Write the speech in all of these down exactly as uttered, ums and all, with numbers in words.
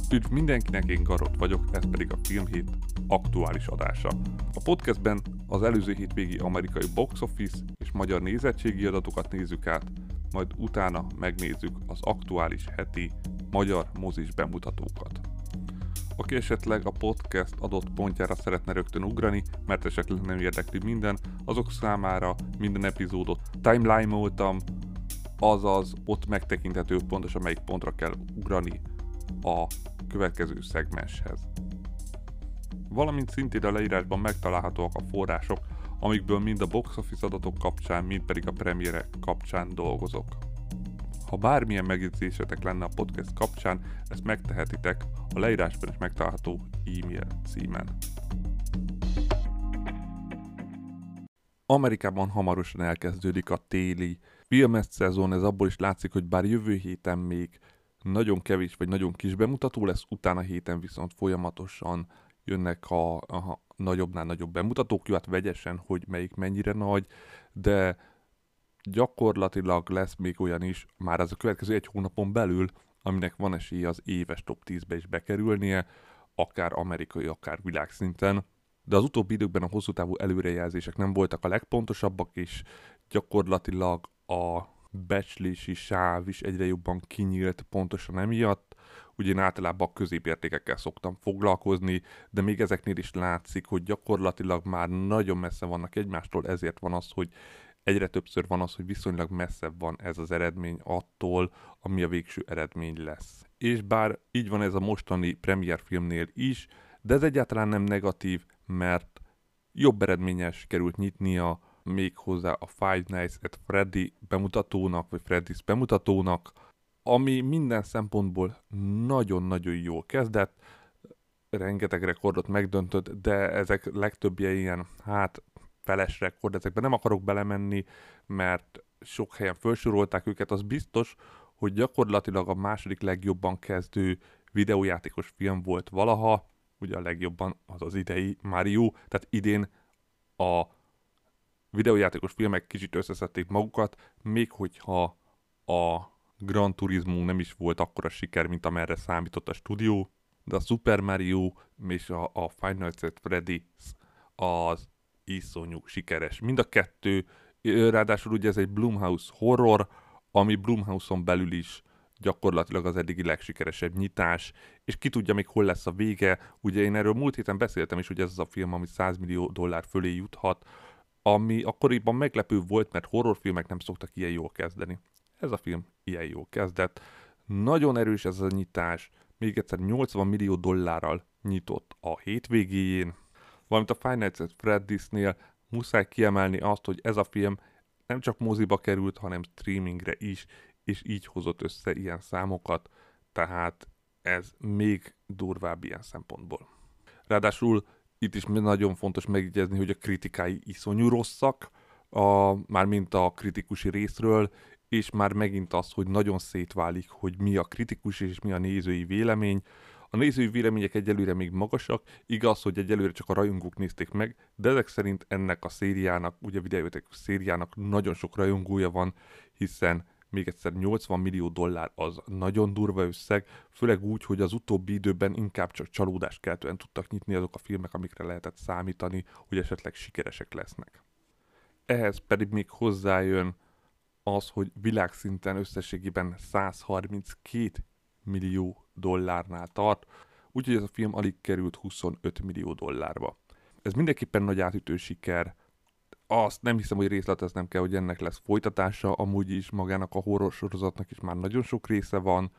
Üdv mindenkinek, én Garott vagyok, ez pedig a Filmhét aktuális adása. A podcastben az előző hétvégi amerikai box office és magyar nézettségi adatokat nézzük át, majd utána megnézzük az aktuális heti magyar mozis bemutatókat. Aki esetleg a podcast adott pontjára szeretne rögtön ugrani, mert esetleg nem érdekli minden, azok számára minden epizódot timeline-oltam, azaz ott megtekinthető pontosan melyik pontra kell ugrani a következő szegmenshez. Valamint szintén a leírásban megtalálhatóak a források, amikből mind a box office adatok kapcsán, mind pedig a premierek kapcsán dolgozok. Ha bármilyen megjegyzésetek lenne a podcast kapcsán, ezt megtehetitek a leírásban is megtalálható e-mail címen. Amerikában hamarosan elkezdődik a téli filmes szezon, ez abból is látszik, hogy bár jövő héten még nagyon kevés vagy nagyon kis bemutató lesz, utána héten viszont folyamatosan jönnek a, a nagyobbnál nagyobb bemutatók, jó, hát vegyesen, hogy melyik mennyire nagy, de gyakorlatilag lesz még olyan is, már az a következő egy hónapon belül, aminek van esélye az éves top tízbe is bekerülnie, akár amerikai, akár világszinten. De az utóbbi időkben a hosszú távú előrejelzések nem voltak a legpontosabbak, és gyakorlatilag a becslési sáv is egyre jobban kinyílt pontosan emiatt. Ugye én általában a középértékekkel szoktam foglalkozni, de még ezeknél is látszik, hogy gyakorlatilag már nagyon messze vannak egymástól, ezért van az, hogy egyre többször van az, hogy viszonylag messzebb van ez az eredmény attól, ami a végső eredmény lesz. És bár így van ez a mostani premier filmnél is, de ez egyáltalán nem negatív, mert jobb eredménnyel sikerült nyitnia még hozzá a Five Nights at Freddy bemutatónak, vagy Freddy's bemutatónak, ami minden szempontból nagyon-nagyon jól kezdett, rengeteg rekordot megdöntött, de ezek legtöbbje ilyen, hát feles rekord, ezekben nem akarok belemenni, mert sok helyen felsorolták őket, az biztos, hogy gyakorlatilag a második legjobban kezdő videójátékos film volt valaha, ugye a legjobban az az idei Mario, tehát idén a videójátékos filmek kicsit összeszedték magukat, még hogyha a Gran Turismo nem is volt akkora siker, mint amerre számított a stúdió, de a Super Mario és a, a Five Nights at Freddy az iszonyú sikeres. Mind a kettő, ráadásul ugye ez egy Blumhouse horror, ami Blumhouse-on belül is gyakorlatilag az eddigi legsikeresebb nyitás, és ki tudja még hol lesz a vége. Ugye én erről múlt héten beszéltem is, hogy ez az a film, ami száz millió dollár fölé juthat, ami akkoriban meglepő volt, mert horrorfilmek nem szoktak ilyen jól kezdeni. Ez a film ilyen jól kezdett. Nagyon erős ez a nyitás, még egyszer nyolcvan millió dollárral nyitott a hétvégéjén, valamint a Five Nights at Freddy'snél muszáj kiemelni azt, hogy ez a film nem csak moziba került, hanem streamingre is, és így hozott össze ilyen számokat, tehát ez még durvább ilyen szempontból. Ráadásul itt is nagyon fontos megjegyezni, hogy a kritikái iszonyú rosszak, a, mármint a kritikusi részről, és már megint az, hogy nagyon szétválik, hogy mi a kritikus és mi a nézői vélemény. A nézői vélemények egyelőre még magasak, igaz, hogy egyelőre csak a rajongók nézték meg, de ezek szerint ennek a szériának, ugye a videójátékos szériának nagyon sok rajongója van, hiszen még egyszer nyolcvan millió dollár az nagyon durva összeg, főleg úgy, hogy az utóbbi időben inkább csak csalódáskeltően tudtak nyitni azok a filmek, amikre lehetett számítani, hogy esetleg sikeresek lesznek. Ehhez pedig még hozzájön az, hogy világszinten összességében száz harminckét millió dollárnál tart, úgyhogy ez a film alig került huszonöt millió dollárba. Ez mindenképpen nagy átütő siker. Azt nem hiszem, hogy részleteznem kell, hogy ennek lesz folytatása, amúgy is magának a horror sorozatnak is már nagyon sok része van,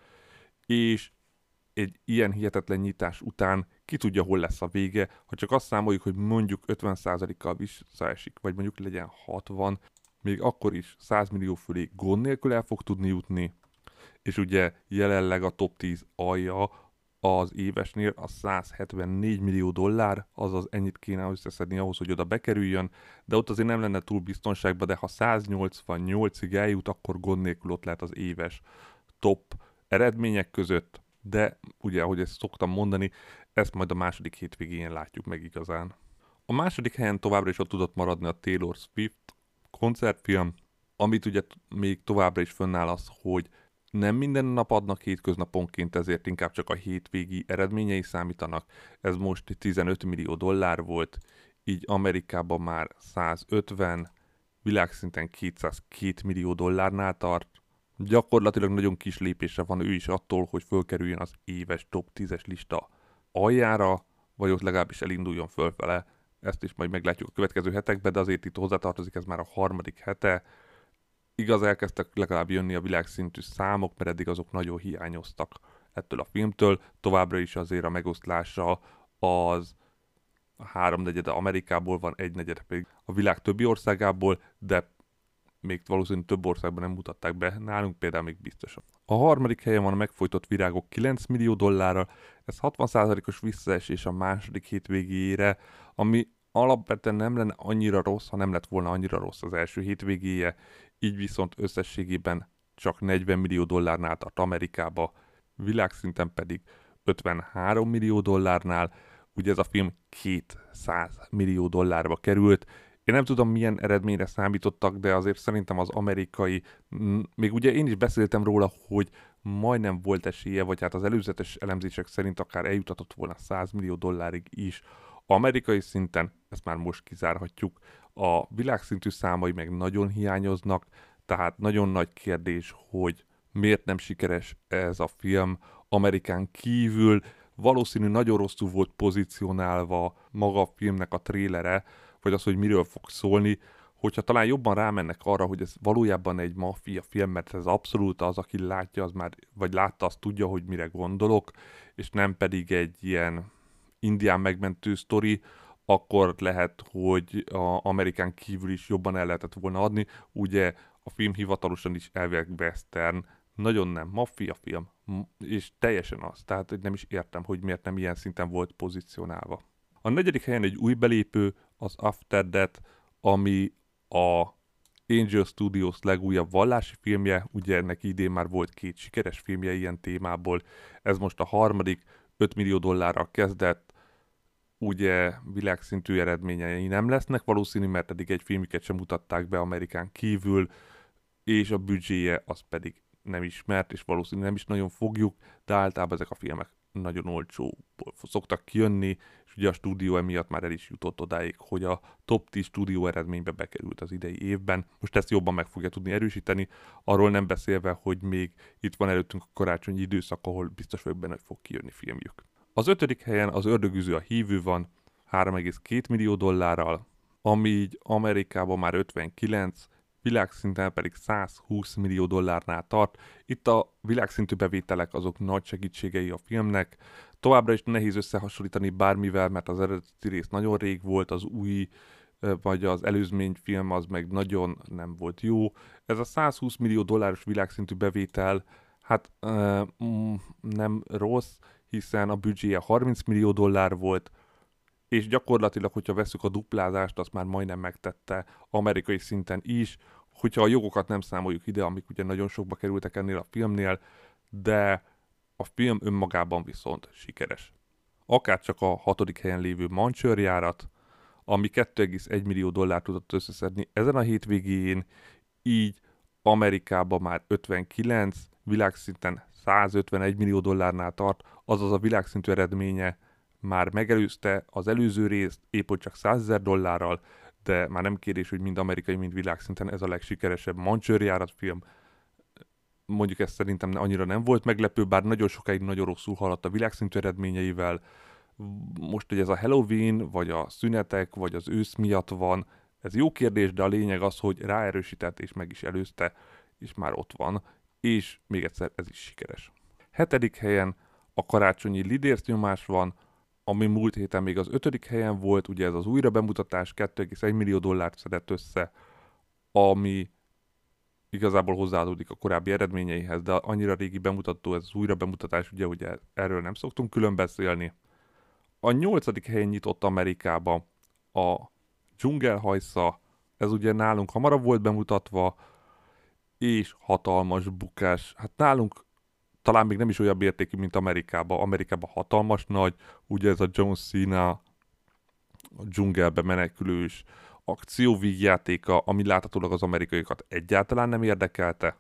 és egy ilyen hihetetlen nyitás után ki tudja, hol lesz a vége, ha csak azt számoljuk, hogy mondjuk ötven százalékkal visszaesik, vagy mondjuk legyen hatvan, még akkor is száz millió fölé gond nélkül el fog tudni jutni, és ugye jelenleg a top tíz alja az évesnél a száz hetvennégy millió dollár, azaz ennyit kéne összeszedni ahhoz, hogy oda bekerüljön, de ott azért nem lenne túl biztonságban, de ha száz nyolcvannyolcig eljut, akkor gond nélkül ott lehet az éves top eredmények között, de ugye, ahogy ezt szoktam mondani, ezt majd a második hétvégén látjuk meg igazán. A második helyen továbbra is ott tudott maradni a Taylor Swift koncertfilm, amit ugye még továbbra is fönnáll az, hogy Nem minden nap adnak hétköznaponként, ezért inkább csak a hétvégi eredményei számítanak. Ez most tizenöt millió dollár volt, így Amerikában már százötven, világszinten kétszázkettő millió dollárnál tart. Gyakorlatilag nagyon kis lépésre van ő is attól, hogy fölkerüljön az éves top tízes lista aljára, vagy ott legalábbis elinduljon fölfele. Ezt is majd meglátjuk a következő hetekben, de azért itt hozzátartozik, ez már a harmadik hete. Igaz, elkezdtek legalább jönni a világszintű számok, mert eddig azok nagyon hiányoztak ettől a filmtől. Továbbra is azért a megoszlása az a háromnegyede Amerikából van, egynegyede pedig a világ többi országából, de még valószínűleg több országban nem mutatták be, nálunk például még biztosan. A harmadik helyen van a megfojtott virágok kilenc millió dollárral, ez hatvan százalékos visszaesés a második hétvégéjére, ami alapvetően nem lenne annyira rossz, ha nem lett volna annyira rossz az első hétvégéje, így viszont összességében csak negyven millió dollárnál tart Amerikába, világszinten pedig ötvenhárom millió dollárnál, ugye ez a film kétszáz millió dollárba került. Én nem tudom, milyen eredményre számítottak, de azért szerintem az amerikai, még ugye én is beszéltem róla, hogy majdnem volt esélye, vagy hát az előzetes elemzések szerint akár eljutatott volna száz millió dollárig is. Amerikai szinten, ezt már most kizárhatjuk, a világszintű számai meg nagyon hiányoznak, tehát nagyon nagy kérdés, hogy miért nem sikeres ez a film Amerikán kívül. Valószínű nagyon rosszul volt pozícionálva maga a filmnek a trélere, vagy az, hogy miről fog szólni, hogyha talán jobban rámennek arra, hogy ez valójában egy maffia film, mert ez abszolút az, aki látja, az már, vagy látta, az tudja, hogy mire gondolok, és nem pedig egy ilyen indián megmentő sztori, akkor lehet, hogy a Amerikán kívül is jobban el lehetett volna adni. Ugye a film hivatalosan is elvileg western, nagyon nem maffia film, és teljesen az. Tehát nem is értem, hogy miért nem ilyen szinten volt pozícionálva. A negyedik helyen egy új belépő, az After Death, ami a Angel Studios legújabb vallási filmje, ugye ennek idén már volt két sikeres filmje ilyen témából, ez most a harmadik, öt millió dollárral kezdett, ugye világszintű eredményei nem lesznek valószínű, mert eddig egy filmüket sem mutatták be Amerikán kívül, és a büdzséje az pedig nem ismert, és valószínűleg nem is nagyon fogjuk, de általában ezek a filmek nagyon olcsóból szoktak kijönni, és ugye a stúdió emiatt már el is jutott odáig, hogy a top tíz stúdió eredménybe bekerült az idei évben. Most ezt jobban meg fogja tudni erősíteni, arról nem beszélve, hogy még itt van előttünk a karácsonyi időszak, ahol biztos vagyok benne, hogy fog kijönni filmjük. Az ötödik helyen az Ördögűző a hívő van, három egész két millió dollárral, ami így Amerikában már ötvenkilenc, világszinten pedig százhúsz millió dollárnál tart. Itt a világszintű bevételek azok nagy segítségei a filmnek. Továbbra is nehéz összehasonlítani bármivel, mert az eredeti rész nagyon rég volt, az új vagy az előzményfilm az meg nagyon nem volt jó. Ez a százhúsz millió dolláros világszintű bevétel, hát uh, mm, nem rossz, hiszen a büdzséje harminc millió dollár volt, és gyakorlatilag, hogyha veszük a duplázást, azt már majdnem megtette amerikai szinten is, hogyha a jogokat nem számoljuk ide, amik ugye nagyon sokba kerültek ennél a filmnél, de a film önmagában viszont sikeres. Akárcsak a hatodik helyen lévő Mancsőrjárat, ami két egész egy millió dollárt tudott összeszedni ezen a hétvégén, így Amerikában már ötvenkilenc, világszinten százötvenegy millió dollárnál tart, azaz a világszintű eredménye már megelőzte az előző részt, épp hogy csak százezer dollárral, de már nem kérdés, hogy mind amerikai, mind világszinten ez a legsikeresebb Mancsőrjárat film. Mondjuk ez szerintem annyira nem volt meglepő, bár nagyon sokáig nagyon rosszul haladt a világszintű eredményeivel. Most, hogy ez a Halloween, vagy a szünetek, vagy az ősz miatt van, ez jó kérdés, de a lényeg az, hogy ráerősített és meg is előzte, és már ott van, és még egyszer ez is sikeres. Hetedik helyen a karácsonyi Lidérc nyomás van, ami múlt héten még az ötödik helyen volt, ugye ez az újra bemutatás két egész egy millió dollárt szedett össze, ami igazából hozzáadódik a korábbi eredményeihez, de annyira régi bemutató ez az újra bemutatás, ugye, ugye erről nem szoktunk külön beszélni. A nyolcadik helyen nyitott Amerikába a Dzsungelhajsza, ez ugye nálunk hamarabb volt bemutatva, és hatalmas bukás. Hát nálunk talán még nem is olyan értékű, mint Amerikában. Amerikában hatalmas nagy, ugye ez a John Cena, a dzsungelbe menekülős akcióvígjátéka, ami láthatólag az amerikaiakat egyáltalán nem érdekelte.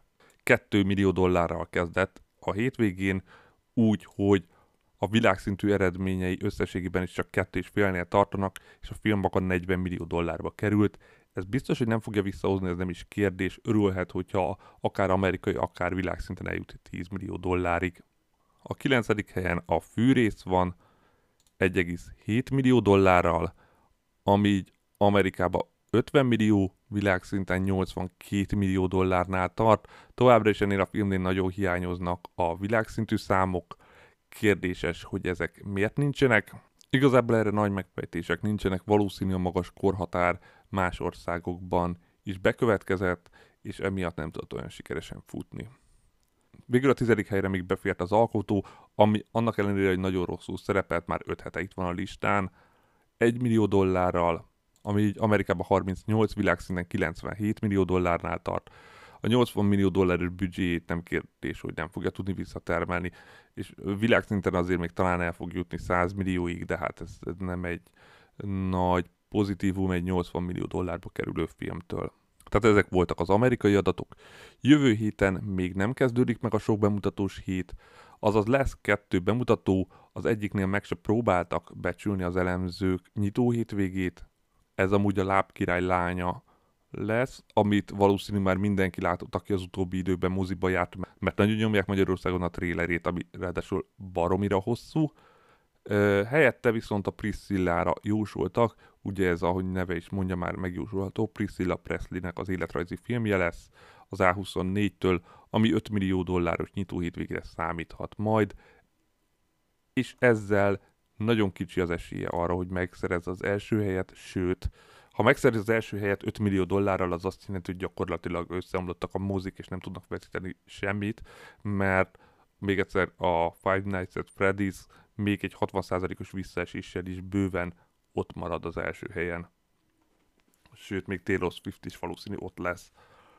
két millió dollárral kezdett a hétvégén, úgy, hogy a világszintű eredményei összességében is csak kettő és félnél tartanak, és a film maga negyven millió dollárba került. Ez biztos, hogy nem fogja visszahozni, ez nem is kérdés. Örülhet, hogyha akár amerikai, akár világszinten eljut tíz millió dollárig. A kilencedik helyen a Fűrész van egy egész hét millió dollárral, ami így Amerikában ötven millió, világszinten nyolcvankét millió dollárnál tart. Továbbra is ennél a filmnél nagyon hiányoznak a világszintű számok. Kérdéses, hogy ezek miért nincsenek. Igazából erre nagy megfejtések nincsenek, valószínű a magas korhatár más országokban is bekövetkezett, és emiatt nem tudott olyan sikeresen futni. Végül a tizedik helyre még befért az Alkotó, ami annak ellenére, hogy nagyon rosszul szerepelt, már öt hete itt van a listán, egy millió dollárral, ami így Amerikában harmincnyolc, világszinten kilencvenhét millió dollárnál tart. A nyolcvan millió dolláros büdzséjét nem kérdés, hogy nem fogja tudni visszatermelni, és világszinten azért még talán el fog jutni száz millióig, de hát ez, ez nem egy nagy pozitívum egy nyolcvan millió dollárba kerülő filmtől. Tehát ezek voltak az amerikai adatok. Jövő héten még nem kezdődik meg a sok bemutatós hét, azaz lesz kettő bemutató, az egyiknél meg se próbáltak becsülni az elemzők nyitó hétvégét. Ez amúgy a Lábkirály lánya lesz, amit valószínűleg már mindenki látott, aki az utóbbi időben moziba járt, mert nagyon nyomják Magyarországon a trélerét, ami ráadásul baromira hosszú. Ö, helyette viszont a Priscillára jósoltak, ugye ez, ahogy neve is mondja, már megjósolható, Priscilla Presleynek az életrajzi filmje lesz az á huszonnégytől, ami öt millió dolláros nyitó hétvégére számíthat majd, és ezzel nagyon kicsi az esélye arra, hogy megszerez az első helyet, sőt, ha megszerez az első helyet öt millió dollárral, az azt jelenti, hogy gyakorlatilag összeomlottak a mozik, és nem tudnak vetíteni semmit, mert még egyszer a Five Nights at Freddy's még egy hatvan százalékos visszaeséssel is bőven ott marad az első helyen. Sőt, még Taylor Swift is valószínű ott lesz.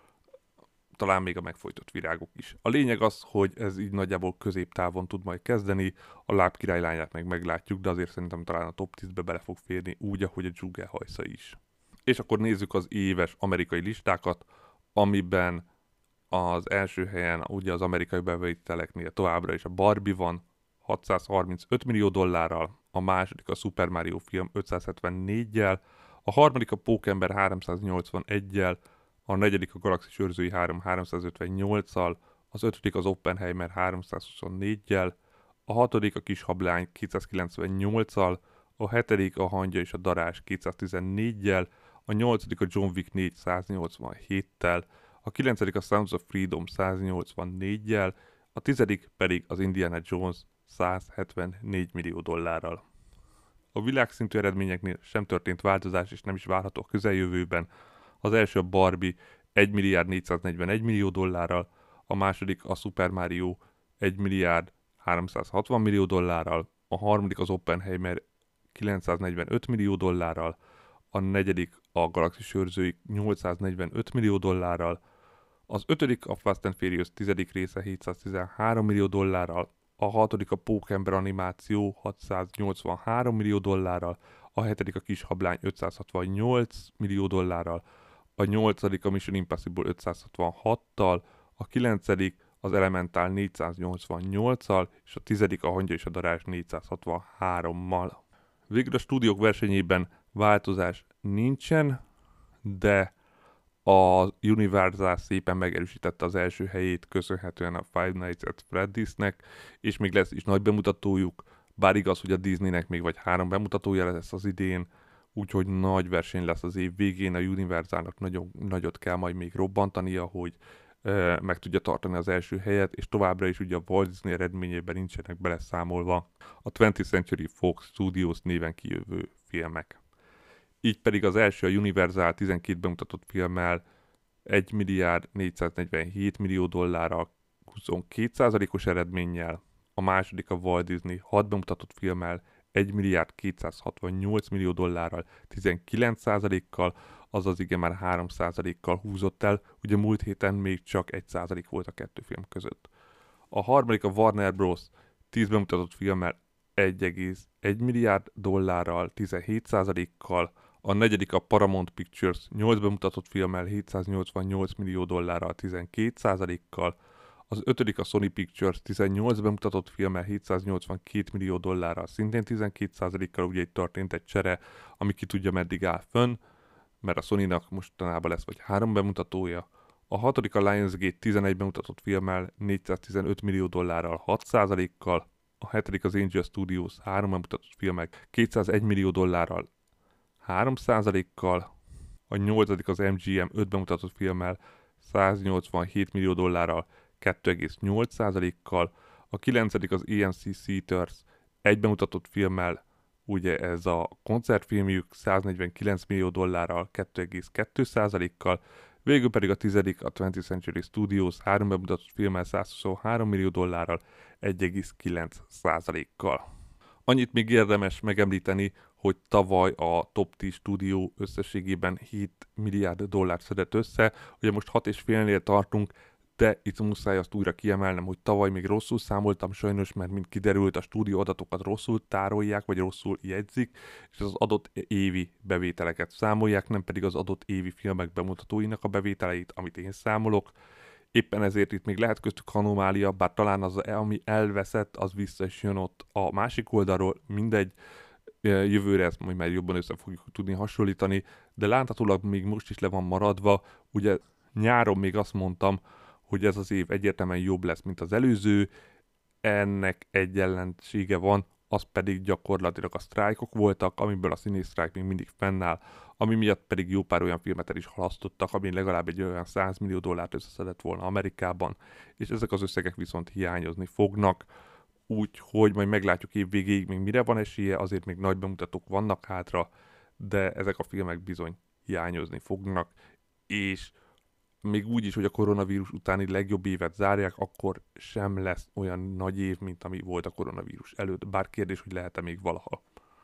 Talán még a megfojtott virágok is. A lényeg az, hogy ez így nagyjából középtávon tud majd kezdeni, a Lábkirály lányát meg meglátjuk, de azért szerintem talán a top tízbe bele fog férni, úgy, ahogy a Dzsugelhajsza is. És akkor nézzük az éves amerikai listákat, amiben az első helyen ugye az amerikai bevételeknél továbbra is a Barbie van, hatszázharmincöt millió dollárral, a második a Super Mario film ötszázhetvennégyel, a harmadik a Pókember háromszáznyolcvanegyel, a negyedik a Galaxis őrzői három háromszázötvennyolccal, az ötödik az Oppenheimer háromszázhuszonnégyel, a hatodik a Kis hableány kétszázkilencvennyolccal, a hetedik a Hangya és a darázs kétszáztizennégyel, a nyolcadik a John Wick négy száznyolcvanhéttel, a kilencedik a Sounds of Freedom száznyolcvannégyel, a tizedik pedig az Indiana Jones százhetvennégy millió dollárral. A világszintű eredményeknél sem történt változás, és nem is várható a közeljövőben. Az első a Barbie egy milliárd négyszáznegyvenegy millió dollárral, a második a Super Mario egy milliárd háromszázhatvan millió dollárral, a harmadik az Oppenheimer kilencszáznegyvenöt millió dollárral, a negyedik a Galaxis őrzői nyolcszáznegyvenöt millió dollárral, az ötödik a Fast and Furious tizedik része hétszáztizenhárom millió dollárral, a hatodik a Pókember animáció hatszáznyolcvanhárom millió dollárral, a hetedik a Kis hablány ötszázhatvannyolc millió dollárral, a nyolcadik a Mission Impossible ötszázhatvanhattal, a kilencedik az Elemental négyszáznyolcvannyolccal, és a tizedik a Hangya és a darázs négyszázhatvanhárommal. Végül a stúdiók versenyében változás nincsen, de a Universal szépen megerősítette az első helyét köszönhetően a Five Nights at Freddy'snek, és még lesz is nagy bemutatójuk, bár igaz, hogy a Disneynek még vagy három bemutatója lesz az idén, úgyhogy nagy verseny lesz az év végén, a Universalnak nagyon nagyot kell majd még robbantania, hogy e, meg tudja tartani az első helyet, és továbbra is ugye a Walt Disney eredményében nincsenek beleszámolva a twentieth Century Fox Studios néven kijövő filmek. Így pedig az első a Universal tizenkét bemutatott filmmel egy milliárd négyszáznegyvenhét millió dollárral huszonkettő százalékos eredménnyel, a második a Walt Disney hat bemutatott filmmel egy milliárd kétszázhatvannyolc millió dollárral tizenkilenc százalékkal, azaz igen már három százalékkal húzott el, ugye múlt héten még csak egy százalék volt a kettő film között. A harmadik a Warner Bros. tíz bemutatott filmmel egy egész egy milliárd dollárral tizenhét százalékkal, A negyedik a Paramount Pictures nyolc bemutatott filmmel hétszáznyolcvannyolc millió dollárral tizenkét százalékkal, az ötödik a Sony Pictures tizennyolc bemutatott filmmel hétszáznyolcvankét millió dollárral szintén tizenkét százalékkal, ugye itt történt egy csere, ami ki tudja meddig áll fönn, mert a Sony-nak mostanában lesz vagy három bemutatója. A hatodik a Lionsgate tizenegy bemutatott filmmel négyszáztizenöt millió dollárral hat százalékkal, a hetedik az Angel Studios három bemutatott filmmel kétszázegy millió dollárral három százalékkal, a nyolcadik az em gé em öt bemutatott filmmel száznyolcvanhét millió dollárral kettő egész nyolc százalékkal, a kilencedik az á em cé Theatres egy bemutatott filmmel, ugye ez a koncertfilmjük száznegyvenkilenc millió dollárral kettő egész kettő százalékkal, végül pedig a tizedik a twentieth Century Studios három bemutatott filmmel százhuszonhárom millió dollárral egy egész kilenc százalékkal. Annyit még érdemes megemlíteni, hogy tavaly a Top tíz stúdió összességében hét milliárd dollárt szedett össze, ugye most hat és félnél tartunk, de itt muszáj azt újra kiemelnem, hogy tavaly még rosszul számoltam sajnos, mert mint kiderült, a stúdió adatokat rosszul tárolják, vagy rosszul jegyzik, és az adott évi bevételeket számolják, nem pedig az adott évi filmek bemutatóinak a bevételeit, amit én számolok. Éppen ezért itt még lehet köztük anomália, bár talán az, ami elveszett, az vissza is jön ott a másik oldalról, mindegy, jövőre ezt majd már jobban össze fogjuk tudni hasonlítani, de láthatólag még most is le van maradva, ugye nyáron még azt mondtam, hogy ez az év egyértelműen jobb lesz, mint az előző, ennek egy ellensége van, az pedig gyakorlatilag a sztrájkok voltak, amiből a színészsztrájk még mindig fennáll, ami miatt pedig jó pár olyan filmet el is halasztottak, ami legalább egy olyan száz millió dollárt összeszedett volna Amerikában, és ezek az összegek viszont hiányozni fognak, úgyhogy majd meglátjuk év végéig még mire van esélye, azért még nagy bemutatók vannak hátra, de ezek a filmek bizony hiányozni fognak, és még úgy is, hogy a koronavírus utáni legjobb évet zárják, akkor sem lesz olyan nagy év, mint ami volt a koronavírus előtt. Bár kérdés, hogy lehet-e még valaha.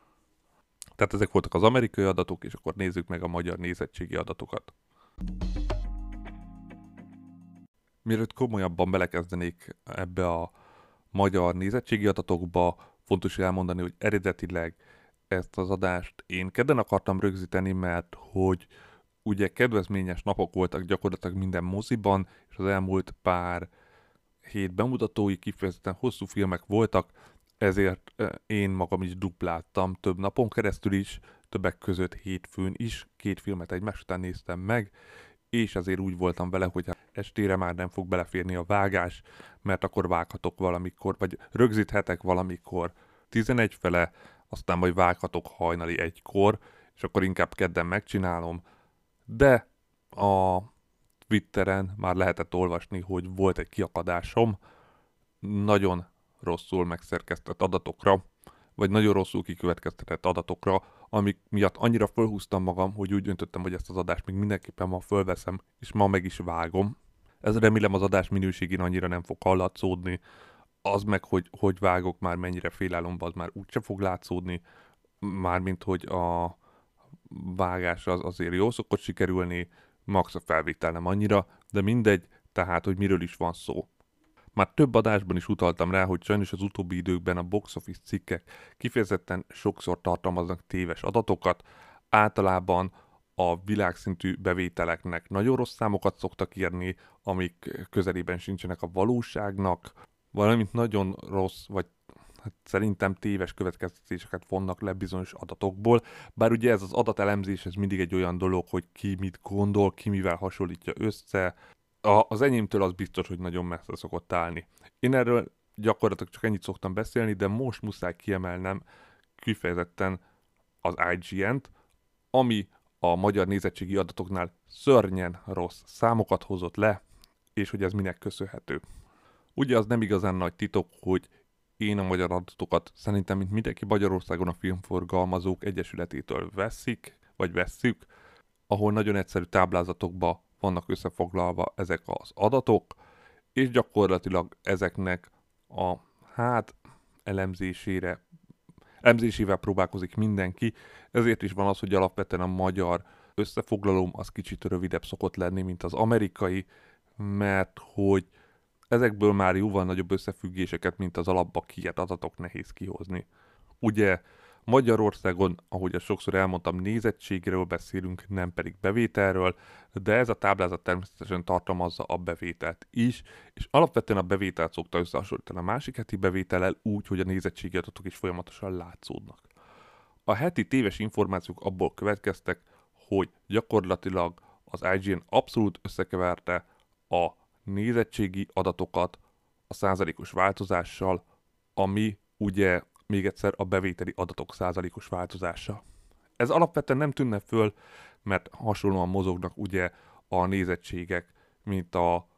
Tehát ezek voltak az amerikai adatok, és akkor nézzük meg a magyar nézettségi adatokat. Mielőtt komolyabban belekezdenék ebbe a magyar nézettségi adatokba, fontos elmondani, hogy eredetileg ezt az adást én kedden akartam rögzíteni, mert hogy ugye kedvezményes napok voltak gyakorlatilag minden moziban, és az elmúlt pár hét bemutatói kifejezetten hosszú filmek voltak, ezért én magam is dupláltam több napon keresztül is, többek között hétfőn is, két filmet egymás után néztem meg, és azért úgy voltam vele, hogy estére már nem fog beleférni a vágás, mert akkor vághatok valamikor, vagy rögzíthetek valamikor tizenegy fele, aztán majd vághatok hajnali egykor, és akkor inkább kedden megcsinálom, de a Twitteren már lehetett olvasni, hogy volt egy kiakadásom nagyon rosszul megszerkesztett adatokra, vagy nagyon rosszul kikövetkeztetett adatokra, amik miatt annyira fölhúztam magam, hogy úgy döntöttem, hogy ezt az adást még mindenképpen ma fölveszem, és ma meg is vágom. Ez remélem az adás minőségén annyira nem fog hallatszódni, az meg, hogy, hogy vágok már mennyire félálomba, az már úgyse fog látszódni, mármint, hogy a vágás az azért jól szokott sikerülni, max a felvétel nem annyira, de mindegy, tehát, hogy miről is van szó. Már több adásban is utaltam rá, hogy sajnos az utóbbi időkben a box office cikkek kifejezetten sokszor tartalmaznak téves adatokat, általában a világszintű bevételeknek nagyon rossz számokat szoktak írni, amik közelében sincsenek a valóságnak, valamint nagyon rossz, vagy hát szerintem téves következtetéseket vonnak le bizonyos adatokból, bár ugye ez az adatelemzés, ez mindig egy olyan dolog, hogy ki mit gondol, ki mivel hasonlítja össze. A, az enyémtől az biztos, hogy nagyon messze szokott állni. Én erről gyakorlatilag csak ennyit szoktam beszélni, de most muszáj kiemelnem kifejezetten az i gé en-t, ami a magyar nézettségi adatoknál szörnyen rossz számokat hozott le, és hogy ez minek köszönhető. Ugye az nem igazán nagy titok, hogy én a magyar adatokat szerintem, mint mindenki Magyarországon a Filmforgalmazók Egyesületétől veszik, vagy vesszük, ahol nagyon egyszerű táblázatokba vannak összefoglalva ezek az adatok, és gyakorlatilag ezeknek a hát elemzésére, elemzésével próbálkozik mindenki, ezért is van az, hogy alapvetően a magyar összefoglalóm az kicsit rövidebb szokott lenni, mint az amerikai, mert hogy ezekből már jóval nagyobb összefüggéseket, mint az alapba kiírt adatok nehéz kihozni. Ugye Magyarországon, ahogy azt sokszor elmondtam, nézettségről beszélünk, nem pedig bevételről, de ez a táblázat természetesen tartalmazza a bevételt is, és alapvetően a bevételt szokta összehasonlítani a másik heti bevétellel úgy, hogy a nézettségi adatok is folyamatosan látszódnak. A heti téves információk abból következtek, hogy gyakorlatilag az i gé en abszolút összekeverte a nézettségi adatokat a százalékos változással, ami ugye még egyszer a bevételi adatok százalékos változása. Ez alapvetően nem tűnne föl, mert hasonlóan mozognak ugye a nézettségek, mint a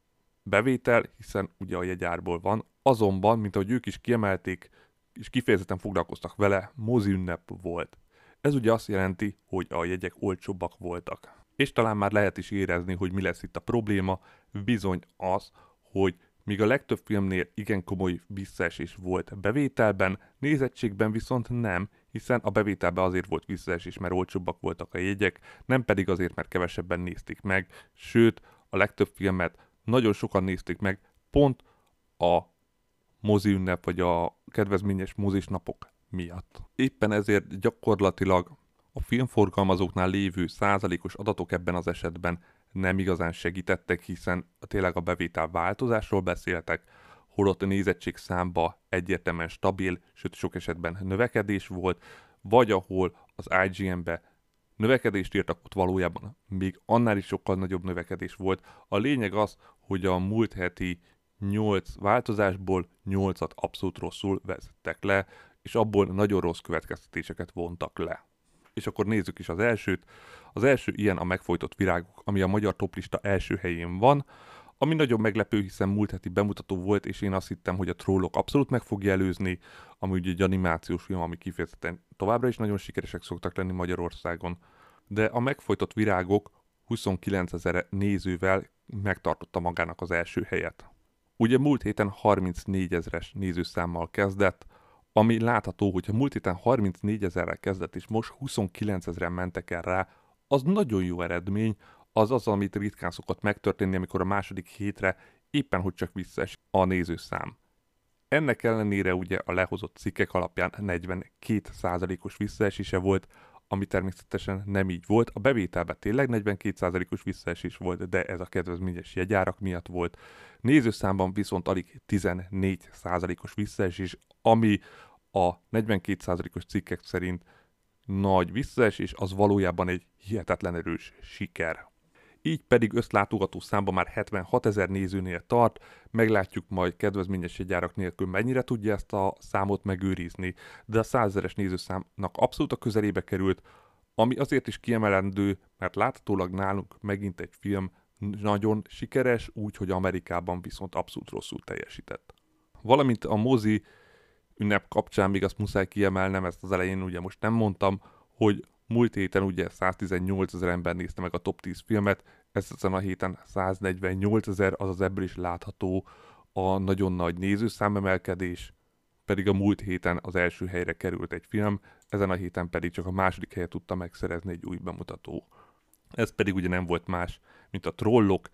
bevétel, hiszen ugye a jegyárból van. Azonban, mint ahogy ők is kiemelték, és kifejezetten foglalkoztak vele, mozi ünnep volt. Ez ugye azt jelenti, hogy a jegyek olcsóbbak voltak. És talán már lehet is érezni, hogy mi lesz itt a probléma, bizony az, hogy míg a legtöbb filmnél igen komoly visszaesés volt bevételben, nézettségben viszont nem, hiszen a bevételben azért volt visszaesés, mert olcsóbbak voltak a jegyek, nem pedig azért, mert kevesebben nézték meg, sőt, a legtöbb filmet nagyon sokan nézték meg, pont a mozi ünnep vagy a kedvezményes mozis napok miatt. Éppen ezért gyakorlatilag a filmforgalmazóknál lévő százalékos adatok ebben az esetben nem igazán segítettek, hiszen tényleg a bevétel változásról beszéltek, holott a nézettség számba egyértelműen stabil, sőt sok esetben növekedés volt, vagy ahol az i gé en-be növekedést írtak, ott valójában még annál is sokkal nagyobb növekedés volt. A lényeg az, hogy a múlt heti nyolc változásból nyolcat abszolút rosszul vezettek le, és abból nagyon rossz következtetéseket vontak le. És akkor nézzük is az elsőt. Az első ilyen a megfojtott virágok, ami a magyar toplista első helyén van, ami nagyon meglepő, hiszen múlt heti bemutató volt, és én azt hittem, hogy a Trollok abszolút meg fogja előzni, ami ugye egy animációs film, ami kifejezetten továbbra is nagyon sikeresek szoktak lenni Magyarországon. De a megfojtott virágok huszonkilencezer nézővel megtartotta magának az első helyet. Ugye múlt héten harmincnégyezres nézőszámmal kezdett, ami látható, hogy a múlt héten harmincnégyezerrel kezdett, és most huszonkilencezren mentek el rá, az nagyon jó eredmény, az az, amit ritkán szokott megtörténni, amikor a második hétre éppen hogy csak visszaesik a nézőszám. Ennek ellenére ugye a lehozott cikkek alapján negyvenkét százalékos visszaesése volt, ami természetesen nem így volt. A bevételben tényleg negyvenkét százalékos visszaesés volt, de ez a kedvezményes jegyárak miatt volt. Nézőszámban viszont alig tizennégy százalékos visszaesés, ami a negyvenkét százalékos cikkek szerint nagy visszaesés, az valójában egy hihetetlen erős siker. Így pedig összlátogató számban már hetvenhatezer nézőnél tart, meglátjuk majd kedvezményes jegyárak nélkül mennyire tudja ezt a számot megőrizni, de a százezeres nézőszámnak abszolút a közelébe került, ami azért is kiemelendő, mert láthatólag nálunk megint egy film nagyon sikeres, úgy, hogy Amerikában viszont abszolút rosszul teljesített. Valamint a mozi ünnep kapcsán még azt muszáj kiemelnem, ezt az elején ugye most nem mondtam, hogy múlt héten ugye száztizennyolcezer ember nézte meg a top tíz filmet, ezen a héten száznegyvennyolcezer, azaz ebből is látható a nagyon nagy nézőszámemelkedés, pedig a múlt héten az első helyre került egy film, ezen a héten pedig csak a második helyet tudta megszerezni egy új bemutató. Ez pedig ugye nem volt más, mint a Trollok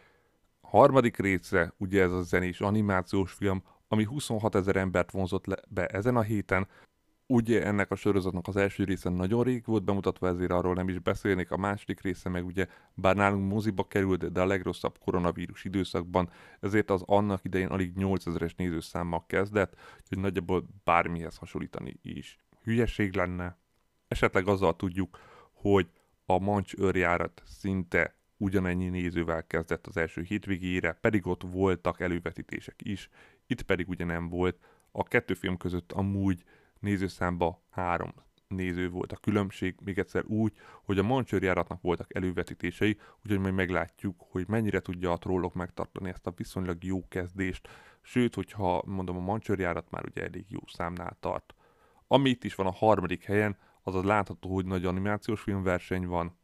harmadik része, ugye ez a zenés animációs film, ami huszonhatezer embert vonzott le be ezen a héten. Ugye ennek a sorozatnak az első része nagyon rég volt bemutatva, ezért arról nem is beszélnék, a második része meg ugye bár nálunk moziba került, de a legrosszabb koronavírus időszakban, ezért az annak idején alig nyolcezeres nézőszámmal kezdett, hogy nagyjából bármihez hasonlítani is hülyeség lenne. Esetleg azzal tudjuk, hogy a Mancs őrjárat szinte ugyanennyi nézővel kezdett az első hétvégére, pedig ott voltak elővetítések is, itt pedig ugye nem volt. A kettő film között amúgy nézőszámban három néző volt a különbség, még egyszer úgy, hogy a Mancsőrjáratnak voltak elővetítései, úgyhogy majd meglátjuk, hogy mennyire tudja a Trollok megtartani ezt a viszonylag jó kezdést, sőt, hogyha mondom a Mancsőrjárat már ugye elég jó számnál tart. Ami itt is van a harmadik helyen, azaz látható, hogy nagy animációs filmverseny van,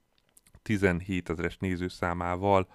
tizenhétezeres nézőszámával,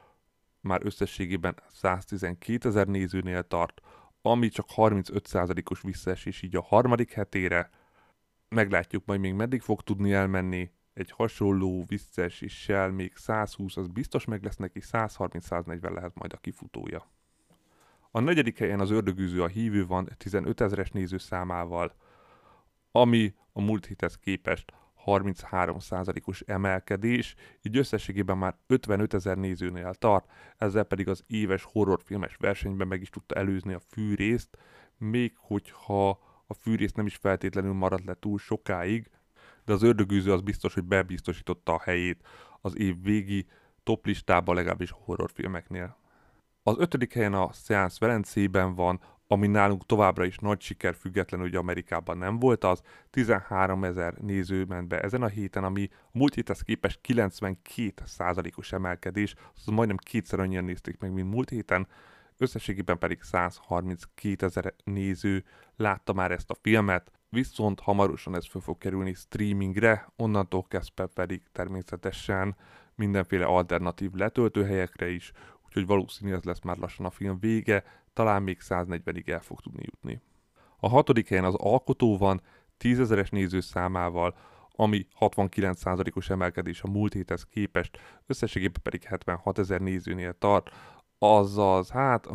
már összességében száztizenkétezer nézőnél tart, ami csak harmincöt százalékos visszaesés így a harmadik hetére. Meglátjuk majd még meddig fog tudni elmenni, egy hasonló visszaeséssel még százhúsz, az biztos meg lesz neki, százharminc-száznegyven lehet majd a kifutója. A negyedik helyen az Ördögűző a hívő van tizenötezeres nézőszámával, ami a múlt héthez képest harminchárom százalékos emelkedés, így összességében már ötvenötezer nézőnél tart, ezzel pedig az éves horrorfilmes versenyben meg is tudta előzni a Fűrészt, még hogyha a Fűrész nem is feltétlenül maradt le túl sokáig, de az Ördögűző az biztos, hogy bebiztosította a helyét az év végi top listába, legalábbis a horrorfilmeknél. Az ötödik helyen a Seance Velencében van, ami nálunk továbbra is nagy siker, függetlenül, hogy Amerikában nem volt az. tizenháromezer néző ment be ezen a héten, ami a múlt héthez képest kilencvenkét százalékos emelkedés, azaz majdnem kétszer annyian nézték meg, mint múlt héten, összességében pedig százharminckétezer néző látta már ezt a filmet, viszont hamarosan ez fel fog kerülni streamingre, onnantól kezdve pedig természetesen mindenféle alternatív letöltőhelyekre is, úgyhogy valószínű ez lesz már lassan a film vége, talán még száznegyvenig el fog tudni jutni. A hatodik helyen az Alkotó van tízezeres néző számával, ami hatvankilenc százalékos emelkedés a múlt héthez képest, összességében pedig hetvenhatezer nézőnél tart, azaz hát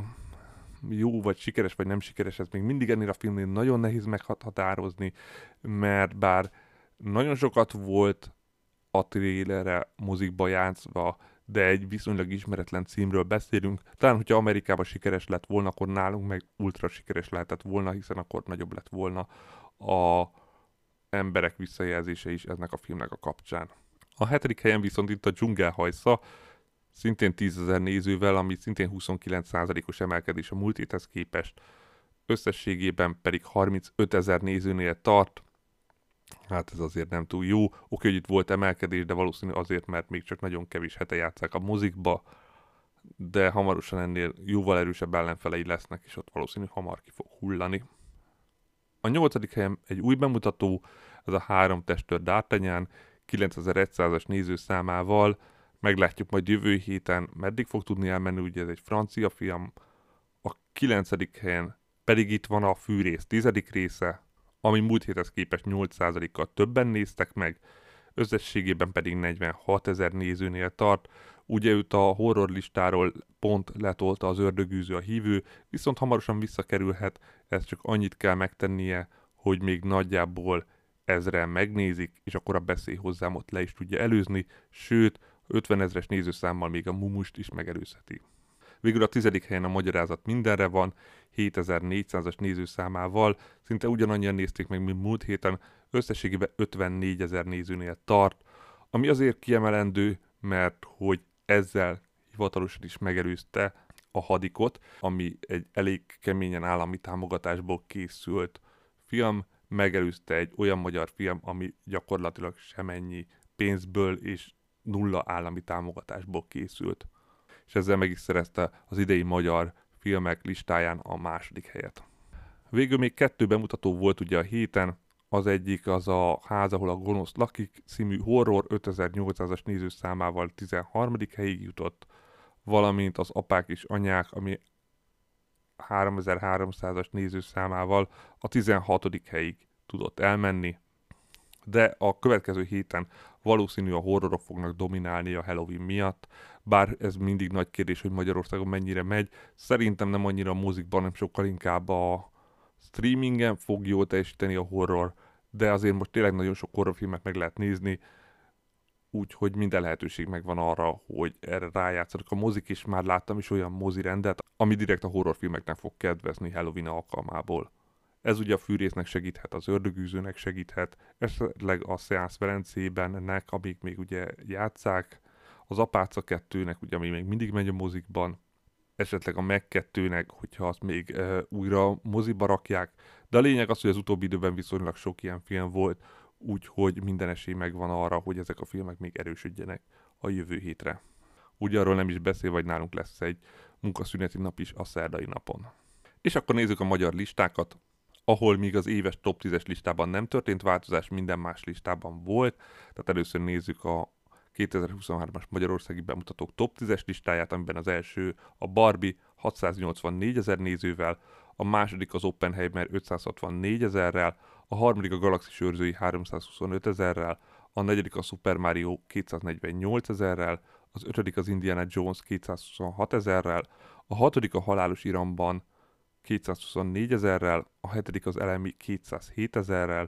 jó vagy sikeres vagy nem sikeres, ez még mindig ennél a filmnél nagyon nehéz meghatározni, mert bár nagyon sokat volt a trailerre mozikba játszva, de egy viszonylag ismeretlen címről beszélünk. Talán, hogyha Amerikában sikeres lett volna, akkor nálunk meg ultra sikeres lehetett volna, hiszen akkor nagyobb lett volna a emberek visszajelzése is ennek a filmnek a kapcsán. A hetedik helyen viszont itt a Dzsungelhajsza, szintén tízezer nézővel, ami szintén huszonkilenc százalékos emelkedés a múlt héthez képest, összességében pedig harmincötezer nézőnél tart. Hát ez azért nem túl jó. Oké, hogy itt volt emelkedés, de valószínű azért, mert még csak nagyon kevés hete játsszák a mozikba, de hamarosan ennél jóval erősebb ellenfelei lesznek, és ott valószínű hamar ki fog hullani. A nyolcadik helyen egy új bemutató, ez a Három testőr D'Artagnan, kilencezer-százas nézőszámával, meglátjuk majd jövő héten, meddig fog tudni elmenni, ugye ez egy francia film. A kilencedik helyen pedig itt van a Fűrész tizedik része, ami múlt héthez képest nyolc százalékkal többen néztek meg, összességében pedig negyvenhatezer nézőnél tart. Ugye őt a horror listáról pont letolta az Ördögűző a hívő, viszont hamarosan visszakerülhet, ez csak annyit kell megtennie, hogy még nagyjából ezren megnézik, és akkor a beszél hozzám ott le is tudja előzni, sőt, ötvenezres nézőszámmal még a Mumust is megelőzheti. Végül a tizedik helyen a Magyarázat mindenre van, hétezer-négyszázas nézőszámával, szinte ugyanannyian nézték meg, mint múlt héten, összességében ötvennégyezer nézőnél tart, ami azért kiemelendő, mert hogy ezzel hivatalosan is megelőzte a Hadikot, ami egy elég keményen állami támogatásból készült film, megelőzte egy olyan magyar film, ami gyakorlatilag semennyi pénzből és nulla állami támogatásból készült. És ezzel meg is szerezte az idei magyar filmek listáján a második helyet. Végül még kettő bemutató volt ugye a héten, az egyik az a Ház, ahol a gonosz lakik című horror ötezer-nyolcszázas nézőszámával tizenharmadik helyig jutott, valamint az Apák és anyák, ami háromezer-háromszázas nézőszámával a tizenhatodik helyig tudott elmenni, de a következő héten valószínű a horrorok fognak dominálni a Halloween miatt, bár ez mindig nagy kérdés, hogy Magyarországon mennyire megy. Szerintem nem annyira a mozikban, hanem sokkal inkább a streamingen fog jól teljesíteni a horror, de azért most tényleg nagyon sok horrorfilmet meg lehet nézni, úgyhogy minden lehetőség megvan arra, hogy erre rájátszanak a mozik, és már láttam is olyan mozirendet, ami direkt a horrorfilmeknek fog kedvezni Halloween alkalmából. Ez ugye a Fűrésznek segíthet, az Ördögűzőnek segíthet, esetleg a Seance Velencében, amik még ugye játsszák, az Apáca kettőnek, ugye ami még mindig megy a mozikban, esetleg a Meg kettőnek, hogyha azt még e, újra moziba rakják, de a lényeg az, hogy az utóbbi időben viszonylag sok ilyen film volt, úgyhogy minden esély megvan arra, hogy ezek a filmek még erősödjenek a jövő hétre. Ugye arról nem is beszél, vagy nálunk lesz egy munkaszüneti nap is a szerdai napon. És akkor nézzük a magyar listákat, ahol még az éves top tízes listában nem történt változás, minden más listában volt. Tehát először nézzük a kétezer-huszonhármas magyarországi bemutatók top tízes listáját, amiben az első a Barbie hatszáznyolcvannégyezer nézővel, a második az Oppenheimer ötszázhatvannégyezerrel, a harmadik a Galaxis őrzői háromszázhuszonötezerrel, a negyedik a Super Mario kétszáznegyvennyolcezerrel, az ötödik az Indiana Jones kétszázhuszonhatezerrel, a hatodik a Halálos Iramban kétszázhuszonnégyezer, a hetedik az Elemi kétszázhétezerrel,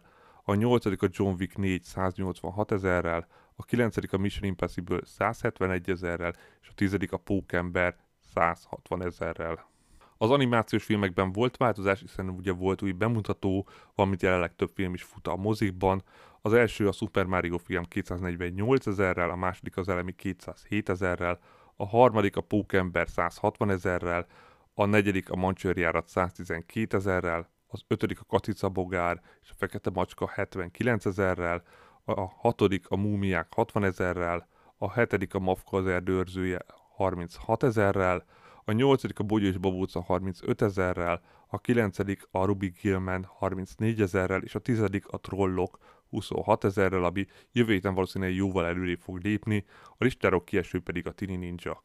a nyolcadik a John Wick négy száznyolcvanhat ezerrel, a kilencedik a Mission Impossible százhetvenegy ezerrel, és a tizedik a Pókember százhatvan ezerrel. Az animációs filmekben volt változás, hiszen ugye volt új bemutató, valamint jelenleg több film is fut a mozikban. Az első a Super Mario film kétszáznegyvennyolc ezerrel, a második az elemi kétszázhét ezerrel, a harmadik a Pókember százhatvan ezerrel, a negyedik a Mancsőrjárat száztizenkét ezerrel, az ötödik a Katica Bogár és a Fekete Macska hetvenkilenc ezerrel, a hatodik a Múmiák hatvan ezerrel, a hetedik a Mafka az erdőőrzője harminchat ezerrel, a nyolcadik a Bogyó és Babóca harmincöt ezerrel, a kilencedik a Rubik Gilman harmincnégy ezerrel, és a tizedik a Trollok huszonhat ezerrel, ami jövő héten valószínűleg jóval előrébb fog lépni, a listáról kieső pedig a Tini Ninja.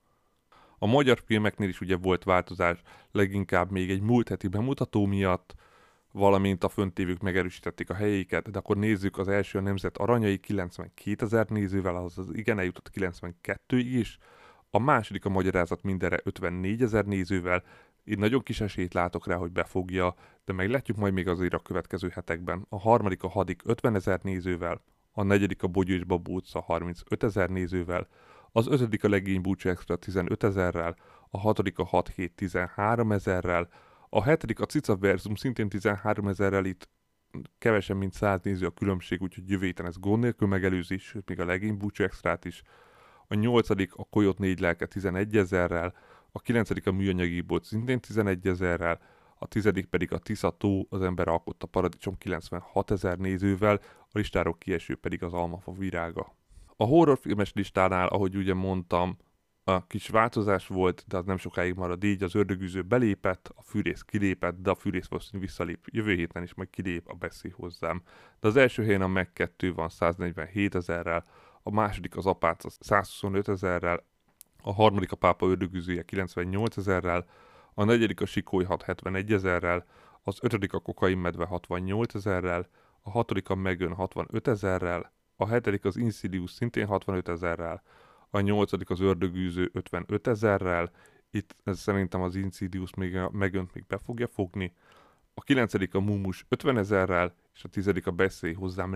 A magyar filmeknél is ugye volt változás, leginkább még egy múlt heti bemutató miatt, valamint a föntévők megerősítették a helyeiket, de akkor nézzük, az első a Nemzet Aranyai kilencvenkétezer nézővel, azaz igen eljutott kilencvenkettőig is, a második a Magyarázat mindenre ötvennégyezer nézővel, így nagyon kis esélyt látok rá, hogy befogja, de meglátjuk majd még azért a következő hetekben. A harmadik a Hadik ötvenezer nézővel, a negyedik a Bogyó és Babóca harmincötezer nézővel, az ötödik a Legény Búcsú Extra tizenöt ezerrel, a hatodik a hat hét tizenhárom ezerrel, a hetedik a Cica Verzum szintén tizenhárom ezerrel, itt kevesen mint száz néző a különbség, úgyhogy jövő héten ez gond nélkül megelőzi, sőt még a Legény Búcsú Extrát is. A nyolcadik a Kolyot négy lelke tizenegy ezerrel, a kilencedik a Műanyagi Bolt szintén tizenegy ezerrel, a tizedik pedig a Tisza tó, az ember alkotta paradicsom kilencvenhat ezer nézővel, a listáról kieső pedig az Almafa virága. A horrorfilmes listánál, ahogy ugye mondtam, a kis változás volt, de az nem sokáig marad így, az Ördögűző belépett, a Fűrész kilépett, de a Fűrész valószínűleg visszalép jövő héten is, majd kilép a Beszélj hozzám. De az első helyen a Meg kettő van száznegyvenhét ezerrel, a második az Apáca százhuszonöt ezerrel, a harmadik a Pápa Ördögűzője kilencvennyolc ezerrel, a negyedik a Sikoly hat hetvenegy ezerrel, az ötödik a Kokain Medve hatvannyolc ezerrel, a hatodik a Megön hatvanöt ezerrel, a hetedik az Insidious szintén hatvanöt ezerrel, a nyolcadik az Ördögűző ötvenöt ezerrel, itt ez szerintem az Insidious még a Megönt még be fogja fogni, a kilencedik a Mumus ötven ezerrel, és a tizedik a Beszélj hozzám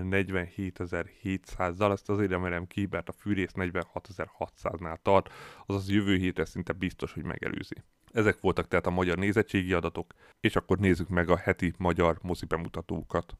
negyvenhétezer-hétszázzal, ezt azért emelem ki, mert a Fűrész negyvenhatezer-hatszáznál tart, azaz jövő hétre szinte biztos, hogy megelőzi. Ezek voltak tehát a magyar nézettségi adatok, és akkor nézzük meg a heti magyar mozi bemutatókat.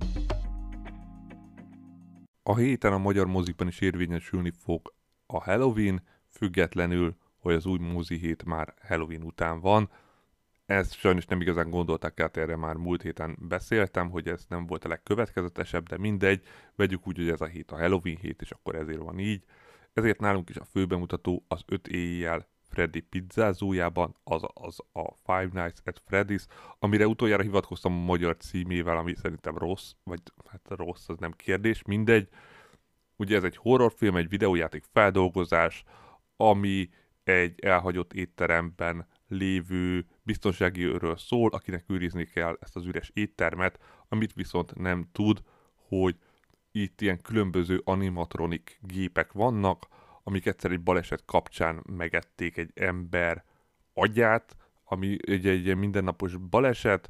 A héten a magyar mozikban is érvényesülni fog a Halloween, függetlenül, hogy az új mozi hét már Halloween után van. Ezt sajnos nem igazán gondolták át, erre már múlt héten beszéltem, hogy ez nem volt a legkövetkezetesebb, de mindegy, vegyük úgy, hogy ez a hét a Halloween hét, és akkor ezért van így. Ezért nálunk is a főbemutató az öt éjjel Freddy pizzázójában, az, az a Five Nights at Freddy's, amire utoljára hivatkoztam a magyar címével, ami szerintem rossz, vagy hát rossz, az nem kérdés, mindegy. Ugye ez egy horrorfilm, egy videójáték feldolgozás, ami egy elhagyott étteremben lévő biztonsági őrről szól, akinek őrizni kell ezt az üres éttermet, amit viszont nem tud, hogy itt ilyen különböző animatronik gépek vannak, amik egyszer egy baleset kapcsán megették egy ember agyát, ami egy, egy mindennapos baleset,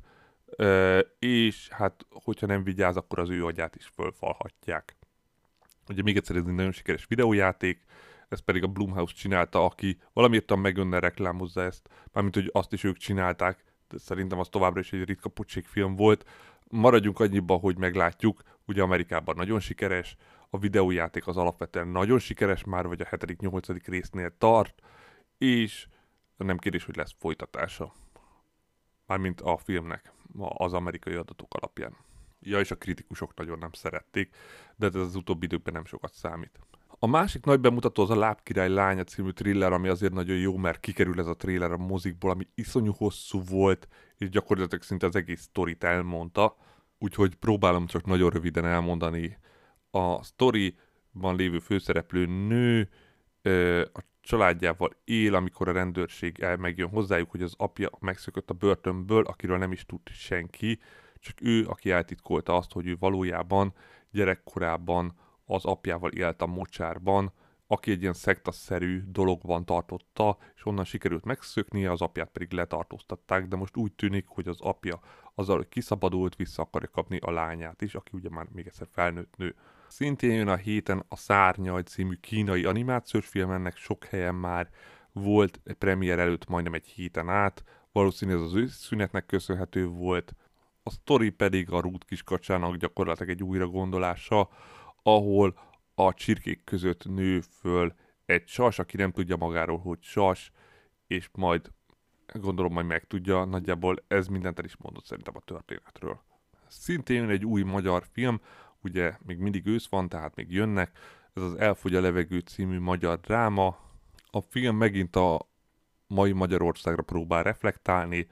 és hát hogyha nem vigyáz, akkor az ő agyát is fölfalhatják. Ugye még egyszer ez egy nagyon sikeres videójáték, ez pedig a Blumhouse csinálta, aki valamiért a Megönnel reklámozza ezt, mármint hogy azt is ők csinálták, de szerintem az továbbra is egy ritka pocsékfilm volt. Maradjunk annyiba, hogy meglátjuk, ugye Amerikában nagyon sikeres, a videójáték az alapvetően nagyon sikeres már, vagy a hetedik nyolcadik résznél tart, és nem kérdés, hogy lesz folytatása. Mármint a filmnek, az amerikai adatok alapján. Ja, és a kritikusok nagyon nem szerették, de ez az utóbbi időkben nem sokat számít. A másik nagy bemutató az a Lábkirály lánya című thriller, ami azért nagyon jó, mert kikerül ez a trailer a mozikból, ami iszonyú hosszú volt, és gyakorlatilag szinte az egész sztorit elmondta, úgyhogy próbálom csak nagyon röviden elmondani. A sztoriban lévő főszereplő nő a családjával él, amikor a rendőrség el megjön hozzájuk, hogy az apja megszökött a börtönből, akiről nem is tud senki, csak ő, aki eltitkolta azt, hogy ő valójában gyerekkorában az apjával élt a mocsárban, aki egy ilyen szektaszerű dologban tartotta, és onnan sikerült megszöknie, az apját pedig letartóztatták, de most úgy tűnik, hogy az apja azzal, hogy kiszabadult, vissza akarja kapni a lányát is, aki ugye már még egyszer felnőtt nő. Szintén jön a héten a Szárnyaj című kínai animációs film, ennek sok helyen már volt premier előtt majdnem egy héten át, valószínűleg ez az őszszünetnek köszönhető volt. A sztori pedig a Ruth kiskacsának gyakorlatilag egy újra gondolása, ahol a csirkék között nő föl egy sas, aki nem tudja magáról, hogy sas, és majd gondolom majd megtudja, nagyjából ez mindent el is mondott szerintem a történetről. Szintén jön egy új magyar film, ugye még mindig ősz van, tehát még jönnek, ez az Elfogy a levegő című magyar dráma. A film megint a mai Magyarországra próbál reflektálni.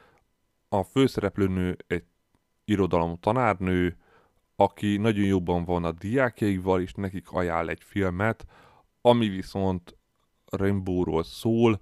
A főszereplőnő egy irodalom tanárnő, aki nagyon jobban van a diákjaival, és nekik ajánl egy filmet, ami viszont Rainbowról szól,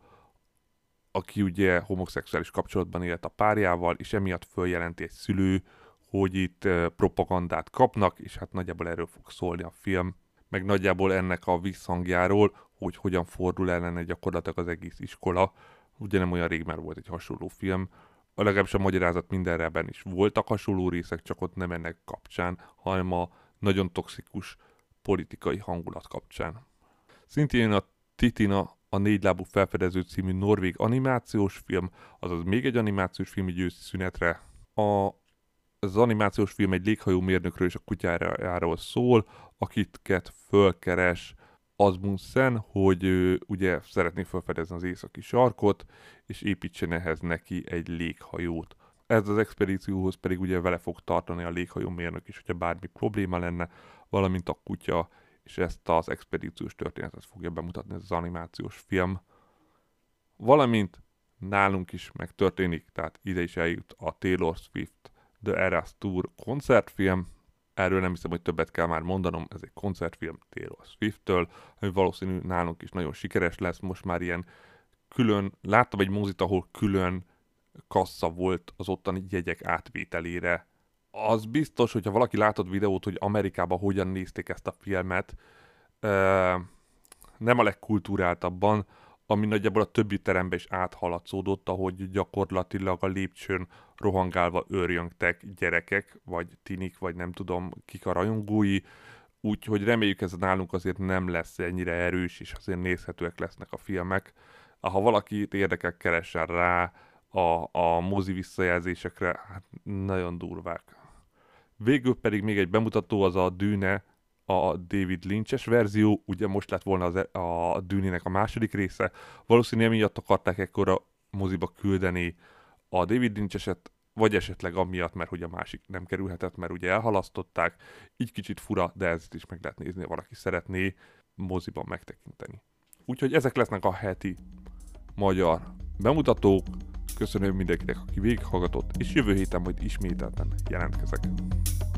aki ugye homoszexuális kapcsolatban élt a párjával, és emiatt följelenti egy szülő, hogy itt propagandát kapnak, és hát nagyjából erről fog szólni a film, meg nagyjából ennek a visszhangjáról, hogy hogyan fordul ellene gyakorlatilag az egész iskola. Ugye nem olyan rég már volt egy hasonló film, a legalábbis a magyarázat mindenreben is voltak hasonló részek, csak ott nem ennek kapcsán, hanem a nagyon toxikus politikai hangulat kapcsán. Szintén a Titina, a Négylábú felfedező című norvég animációs film, azaz még egy animációs film így őszi szünetre. A, az animációs film egy léghajó mérnökről és a kutyájáról szól, akiket fölkeres Asmussen, hogy ő ugye szeretné felfedezni az északi sarkot, és építsen ehhez neki egy léghajót. Ez az expedícióhoz pedig ugye vele fog tartani a léghajó mérnök is, hogyha bármi probléma lenne, valamint a kutya, és ezt az expedíciós történetet fogja bemutatni ez az animációs film. Valamint nálunk is megtörténik, tehát ide is eljut a Taylor Swift The Eras Tour koncertfilm. Erről nem hiszem, hogy többet kell már mondanom, ez egy koncertfilm Taylor Swift-től, ami valószínű nálunk is nagyon sikeres lesz, most már ilyen külön, láttam egy mozit, ahol külön kassa volt az ottani jegyek átvételére. Az biztos, hogyha valaki látott videót, hogy Amerikában hogyan nézték ezt a filmet, nem a legkulturáltabban, ami nagyjából a többi teremben is áthaladszódott, ahogy gyakorlatilag a lépcsőn rohangálva őrjöngtek gyerekek, vagy tinik, vagy nem tudom kik a rajongói, úgyhogy reméljük ez nálunk azért nem lesz ennyire erős, és azért nézhetőek lesznek a filmek. Ha valakit érdekel, keressen rá a, a mozi visszajelzésekre, hát nagyon durvák. Végül pedig még egy bemutató, az a Dűne, a David Lynch-es verzió, ugye most lett volna az, a Dűnének a második része, valószínűleg emiatt akarták ekkora moziba küldeni a David Lynch-eset, vagy esetleg amiatt, mert hogy a másik nem kerülhetett, mert ugye elhalasztották, így kicsit fura, de ezt is meg lehet nézni, ha valaki szeretné moziban megtekinteni. Úgyhogy ezek lesznek a heti magyar bemutatók, köszönöm mindenkinek, aki végighallgatott, és jövő héten majd ismételten jelentkezek.